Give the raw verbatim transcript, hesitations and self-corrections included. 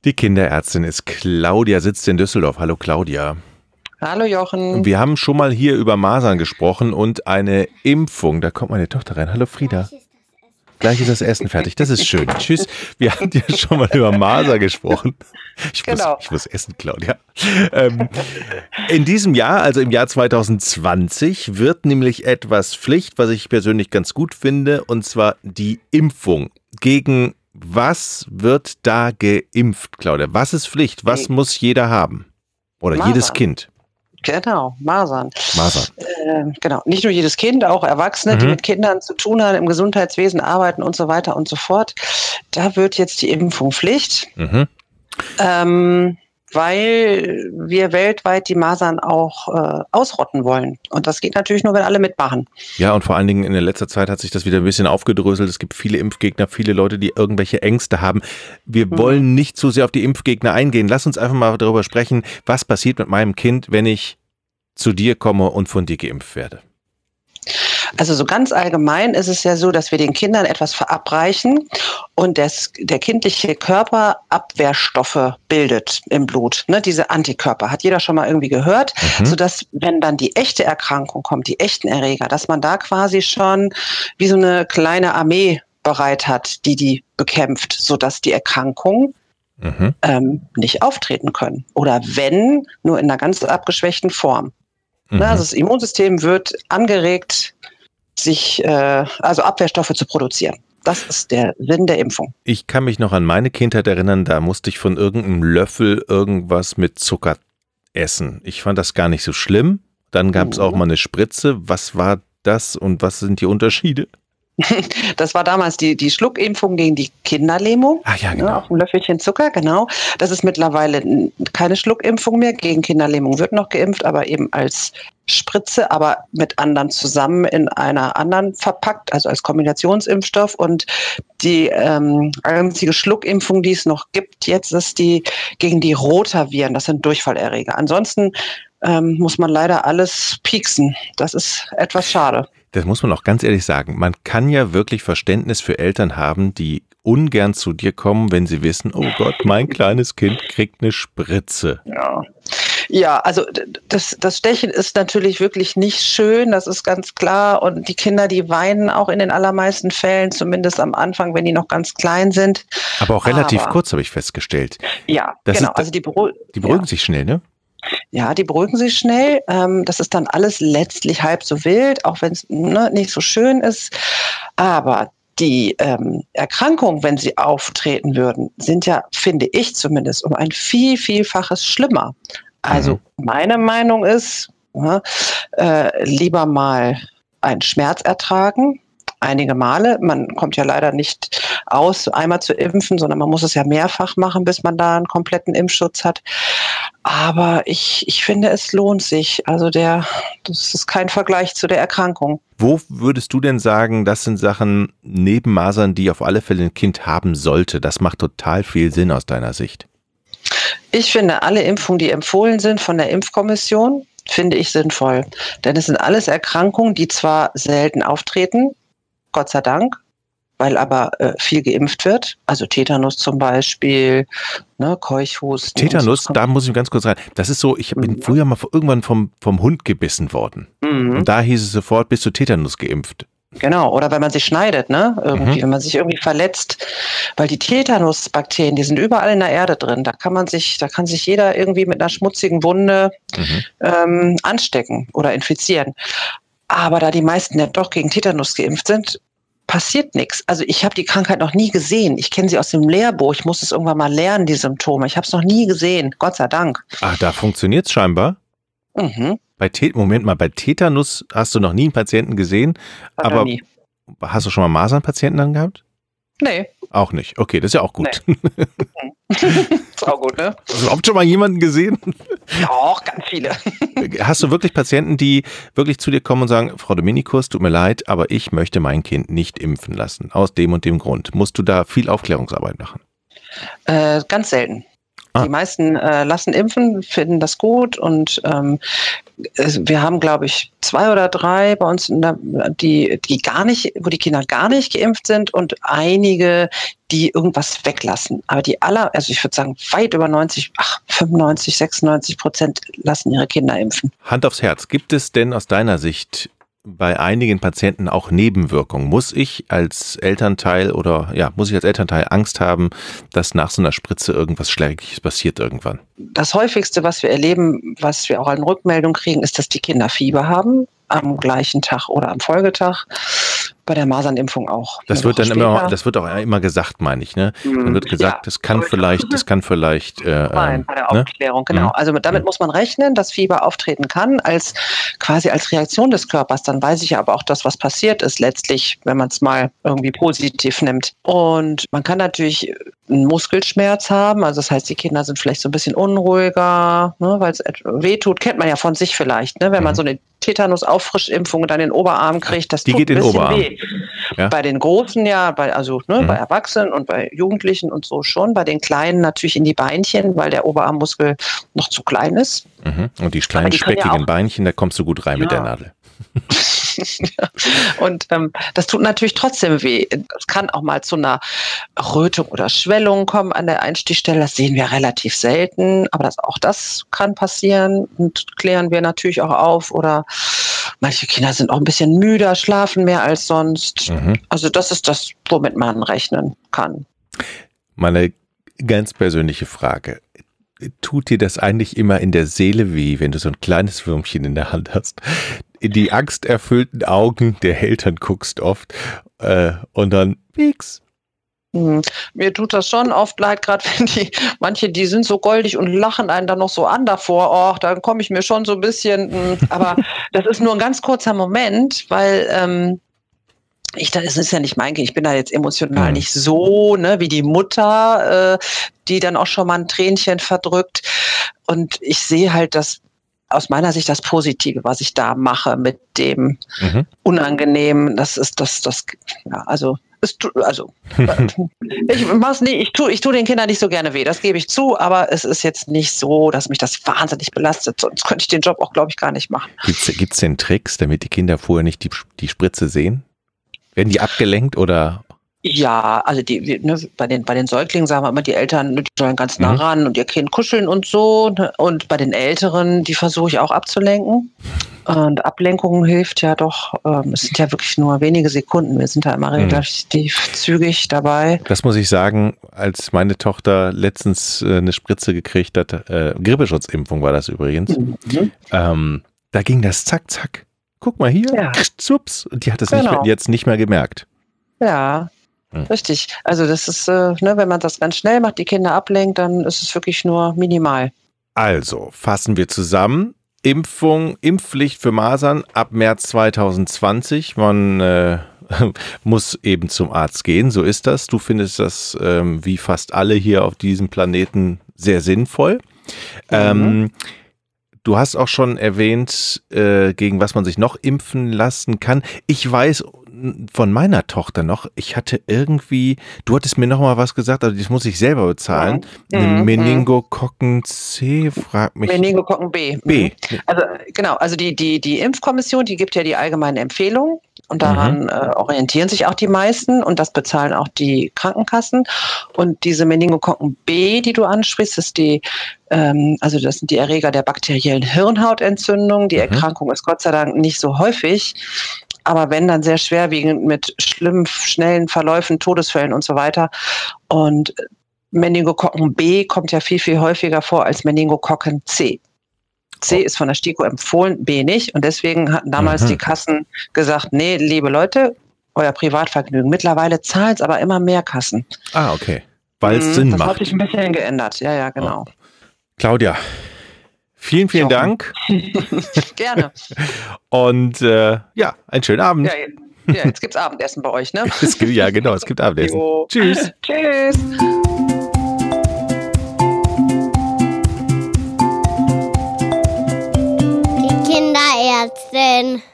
Die Kinderärztin ist Claudia, sitzt in Düsseldorf. Hallo Claudia. Hallo Jochen. Wir haben schon mal hier über Masern gesprochen und eine Impfung. Da kommt meine Tochter rein. Hallo Frieda. Gleich ist das Essen fertig. Das ist schön. Tschüss. Wir haben ja schon mal über Masern gesprochen. Ich muss, Genau. ich muss essen, Claudia. Ähm, in diesem Jahr, also im Jahr zwanzig zwanzig, wird nämlich etwas Pflicht, was ich persönlich ganz gut finde, und zwar die Impfung. Gegen was wird da geimpft, Claudia? Was ist Pflicht? Was muss jeder haben? Oder Masern. jedes Kind? Genau, Masern. Masern. Äh, genau, nicht nur jedes Kind, auch Erwachsene, Mhm. die mit Kindern zu tun haben, im Gesundheitswesen arbeiten und so weiter und so fort. Da wird jetzt die Impfung Pflicht, Mhm. ähm, weil wir weltweit die Masern auch äh, ausrotten wollen. Und das geht natürlich nur, wenn alle mitmachen. Ja, und vor allen Dingen in der letzter Zeit hat sich das wieder ein bisschen aufgedröselt. Es gibt viele Impfgegner, viele Leute, die irgendwelche Ängste haben. Wir Mhm. wollen nicht so sehr auf die Impfgegner eingehen. Lass uns einfach mal darüber sprechen, was passiert mit meinem Kind, wenn ich zu dir komme und von dir geimpft werde. Also so ganz allgemein ist es ja so, dass wir den Kindern etwas verabreichen und das, der kindliche Körper Abwehrstoffe bildet im Blut, ne, diese Antikörper, hat jeder schon mal irgendwie gehört, Mhm. sodass, wenn dann die echte Erkrankung kommt, die echten Erreger, dass man da quasi schon wie so eine kleine Armee bereit hat, die die bekämpft, sodass die Erkrankungen Mhm. ähm, nicht auftreten können. Oder wenn, nur in einer ganz abgeschwächten Form. Mhm. Ne, also das Immunsystem wird angeregt, sich äh, also Abwehrstoffe zu produzieren. Das ist der Sinn der Impfung. Ich kann mich noch an meine Kindheit erinnern, da musste ich von irgendeinem Löffel irgendwas mit Zucker essen. Ich fand das gar nicht so schlimm. Dann gab es Mhm. auch mal eine Spritze. Was war das und was sind die Unterschiede? Das war damals die, die Schluckimpfung gegen die Kinderlähmung. Ah ja, Ne, genau. auf ein Löffelchen Zucker, genau. Das ist mittlerweile n- keine Schluckimpfung mehr. Gegen Kinderlähmung wird noch geimpft, aber eben als Spritze, aber mit anderen zusammen in einer anderen verpackt, also als Kombinationsimpfstoff. Und die ähm, einzige Schluckimpfung, die es noch gibt, jetzt ist die gegen die Rotaviren. Das sind Durchfallerreger. Ansonsten ähm, muss man leider alles pieksen. Das ist etwas schade. Das muss man auch ganz ehrlich sagen. Man kann ja wirklich Verständnis für Eltern haben, die ungern zu dir kommen, wenn sie wissen, oh Gott, mein kleines Kind kriegt eine Spritze. Ja. Ja, also d- das, das Stechen ist natürlich wirklich nicht schön, das ist ganz klar. Und die Kinder, die weinen auch in den allermeisten Fällen, zumindest am Anfang, wenn die noch ganz klein sind. Aber auch relativ Aber- kurz, habe ich festgestellt. Ja, Das genau. ist- Also die, beruh Die beruhigen ja. sich schnell, ne? Ja, die beruhigen sich schnell. Ähm, das ist dann alles letztlich halb so wild, auch wenn es ne, nicht so schön ist. Aber die ähm, Erkrankungen, wenn sie auftreten würden, sind ja, finde ich zumindest, um ein viel, vielfaches schlimmer. Also meine Meinung ist, ja, äh, lieber mal einen Schmerz ertragen, einige Male. Man kommt ja leider nicht aus, einmal zu impfen, sondern man muss es ja mehrfach machen, bis man da einen kompletten Impfschutz hat. Aber ich, ich finde, es lohnt sich. Also der, das ist kein Vergleich zu der Erkrankung. Wo würdest du denn sagen, das sind Sachen neben Masern, die auf alle Fälle ein Kind haben sollte? Das macht total viel Sinn aus deiner Sicht. Ich finde, alle Impfungen, die empfohlen sind von der Impfkommission, finde ich sinnvoll. Denn es sind alles Erkrankungen, die zwar selten auftreten, Gott sei Dank, weil aber äh, viel geimpft wird. Also Tetanus zum Beispiel, ne, Keuchhusten. Tetanus, und so. da muss ich ganz kurz rein. Das ist so, ich bin Mhm. früher mal irgendwann vom, vom Hund gebissen worden. Mhm. Und da hieß es sofort, bist du Tetanus geimpft. Genau, oder wenn man sich schneidet, ne? Irgendwie, Mhm. wenn man sich irgendwie verletzt, weil die Tetanusbakterien, die sind überall in der Erde drin. Da kann man sich, da kann sich jeder irgendwie mit einer schmutzigen Wunde Mhm. ähm, anstecken oder infizieren. Aber da die meisten ja doch gegen Tetanus geimpft sind, passiert nichts. Also ich habe die Krankheit noch nie gesehen. Ich kenne sie aus dem Lehrbuch. Ich muss es irgendwann mal lernen, die Symptome. Ich habe es noch nie gesehen, Gott sei Dank. Ah, da funktioniert es scheinbar. Mhm. Bei Te Moment mal, bei Tetanus hast du noch nie einen Patienten gesehen, Hat aber er nie. hast du schon mal Masernpatienten dann gehabt? Nee, Auch nicht. Okay, das ist ja auch gut. ist auch gut, ne? Hast du überhaupt schon mal jemanden gesehen? Doch, ganz viele. Hast du wirklich Patienten, die wirklich zu dir kommen und sagen, Frau Dominikus, tut mir leid, aber ich möchte mein Kind nicht impfen lassen, aus dem und dem Grund. Musst du da viel Aufklärungsarbeit machen? Äh, ganz selten. Ah. Die meisten äh, lassen impfen, finden das gut und ähm, es, wir haben, glaube ich, zwei oder drei bei uns, in der, die, die gar nicht, wo die Kinder gar nicht geimpft sind und einige, die irgendwas weglassen. Aber die aller, also ich würde sagen, weit über neunzig, ach, fünfundneunzig, sechsundneunzig Prozent lassen ihre Kinder impfen. Hand aufs Herz, gibt es denn aus deiner Sicht bei einigen Patienten auch Nebenwirkungen? Muss ich als Elternteil oder ja, muss ich als Elternteil Angst haben, dass nach so einer Spritze irgendwas Schreckliches passiert irgendwann? Das häufigste, was wir erleben, was wir auch an Rückmeldung kriegen, ist, dass die Kinder Fieber haben, am gleichen Tag oder am Folgetag. Bei der Masernimpfung auch. Das wird dann immer, das wird auch immer gesagt, meine ich, ne? Dann wird gesagt, ja, das kann vielleicht, das kann vielleicht. Äh, Nein, bei der Aufklärung, ne? Genau. Also damit muss man rechnen, dass Fieber auftreten kann, als quasi als Reaktion des Körpers. Dann weiß ich aber auch, dass was passiert ist, letztlich, wenn man es mal irgendwie positiv nimmt. Und man kann natürlich einen Muskelschmerz haben, also das heißt, die Kinder sind vielleicht so ein bisschen unruhiger, ne, weil es wehtut, kennt man ja von sich vielleicht, ne, wenn mhm. man so eine Tetanus-Auffrischimpfung dann in den Oberarm kriegt, das die tut geht ein in bisschen Oberarm. weh. Ja? Bei den Großen ja, bei, also ne, mhm. bei Erwachsenen und bei Jugendlichen und so schon, bei den Kleinen natürlich in die Beinchen, weil der Oberarmmuskel noch zu klein ist. Mhm. Und die kleinen die speckigen ja Beinchen, da kommst du gut rein ja. mit der Nadel. Und ähm, das tut natürlich trotzdem weh. Es kann auch mal zu einer Rötung oder Schwellung kommen an der Einstichstelle. Das sehen wir relativ selten, aber das, auch das kann passieren und klären wir natürlich auch auf. Oder manche Kinder sind auch ein bisschen müder, schlafen mehr als sonst. Mhm. Also das ist das, womit man rechnen kann. Meine ganz persönliche Frage. Tut dir das eigentlich immer in der Seele weh, wenn du so ein kleines Würmchen in der Hand hast? In die angsterfüllten Augen der Eltern guckst oft äh, und dann pieks. Hm. Mir tut das schon oft leid, gerade wenn die, manche, die sind so goldig und lachen einen dann noch so an davor. Och, dann komme ich mir schon so ein bisschen, mh, aber das ist nur ein ganz kurzer Moment, weil ähm, ich, das ist ja nicht mein Kind, ich bin da jetzt emotional mhm. nicht so, ne, wie die Mutter, äh, die dann auch schon mal ein Tränchen verdrückt. Und ich sehe halt das, aus meiner Sicht das Positive, was ich da mache mit dem mhm. Unangenehmen. Das ist das, das, ja, also, es tut, also, ich mach's nicht, ich tue, ich tue den Kindern nicht so gerne weh, das gebe ich zu, aber es ist jetzt nicht so, dass mich das wahnsinnig belastet, sonst könnte ich den Job auch, glaube ich, gar nicht machen. Gibt's, gibt's denn Tricks, damit die Kinder vorher nicht die, die Spritze sehen? Werden die abgelenkt oder? Ja, also die, ne, bei den bei den Säuglingen sagen wir immer, die Eltern, die sollen ganz nah mhm. ran und ihr Kind kuscheln und so. Ne? Und bei den Älteren, die versuche ich auch abzulenken. Und Ablenkung hilft ja doch. Ähm, es sind ja wirklich nur wenige Sekunden. Wir sind da immer mhm. relativ zügig dabei. Das muss ich sagen, als meine Tochter letztens äh, eine Spritze gekriegt hat, äh, Grippeschutzimpfung war das übrigens, mhm. ähm, da ging das zack, zack. Guck mal hier, ja. Zups. Und die hat es genau. jetzt nicht mehr gemerkt. Ja, hm. richtig. Also das ist, äh, ne, wenn man das ganz schnell macht, die Kinder ablenkt, dann ist es wirklich nur minimal. Also, fassen wir zusammen. Impfung, Impfpflicht für Masern ab März zwanzig zwanzig. Man äh, muss eben zum Arzt gehen, so ist das. Du findest das, ähm, wie fast alle hier auf diesem Planeten, sehr sinnvoll. Mhm. Ähm, Du hast auch schon erwähnt, äh, gegen was man sich noch impfen lassen kann. Ich weiß von meiner Tochter noch, ich hatte irgendwie, du hattest mir noch mal was gesagt, also das muss ich selber bezahlen. Mhm. Eine Meningokokken C, frag mich. Meningokokken B. B. Also genau, also die, die, die Impfkommission, die gibt ja die allgemeinen Empfehlungen. Und daran mhm. äh, orientieren sich auch die meisten und das bezahlen auch die Krankenkassen. Und diese Meningokokken B, die du ansprichst, ist die, ähm, also das sind die Erreger der bakteriellen Hirnhautentzündung. Die mhm. Erkrankung ist Gott sei Dank nicht so häufig, aber wenn, dann sehr schwerwiegend mit schlimmen, schnellen Verläufen, Todesfällen und so weiter. Und Meningokokken B kommt ja viel, viel häufiger vor als Meningokokken C. C ist von der STIKO empfohlen, B nicht. Und deswegen hatten damals mhm. die Kassen gesagt, nee, liebe Leute, euer Privatvergnügen. Mittlerweile zahlen es aber immer mehr Kassen. Ah, okay. Weil es mhm, Sinn das macht. Das hat sich ein bisschen geändert. Ja, ja, genau. Oh. Claudia, vielen, vielen Jochen. Dank. Gerne. Und äh, ja, einen schönen Abend. Ja, ja, jetzt gibt's Abendessen bei euch, ne? Es gibt, ja, genau, es gibt Abendessen. Jo. Tschüss. Tschüss. Kinderärztin.